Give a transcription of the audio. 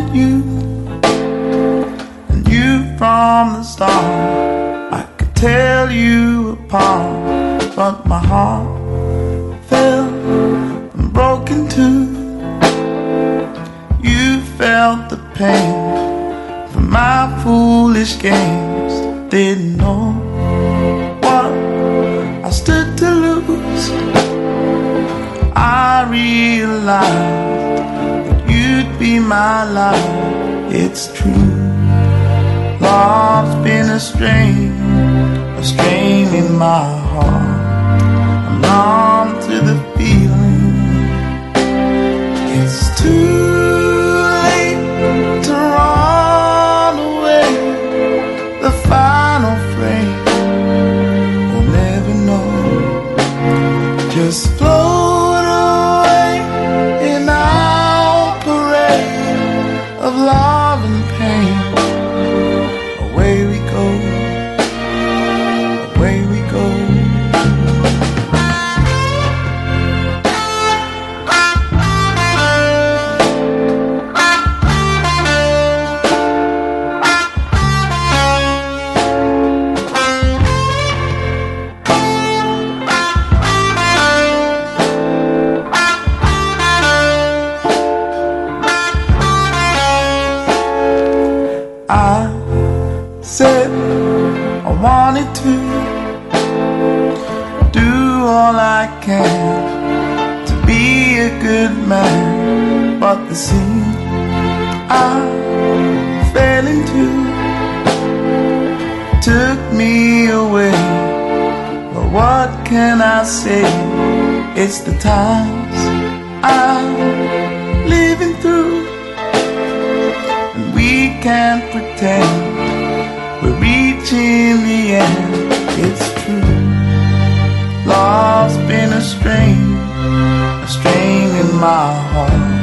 wanted you, and you from the start. I could tell you apart, but my heart fell and broke in two. You felt the pain from my foolish games. Didn't know what I stood to lose. I realized that you'd be my life. It's true. Love's been a strain in my heart. I'm numb to the feeling. It's too late to run away. The final frame, we'll never know. Just float away in our parade of love and pain. Away we go, away we go. I said I wanted to do all I can to be a good man, but the scene I fell into took me away. But what can I say? It's the times I'm living through. We can't pretend we're reaching the end. It's true. Love's been a strain in my heart.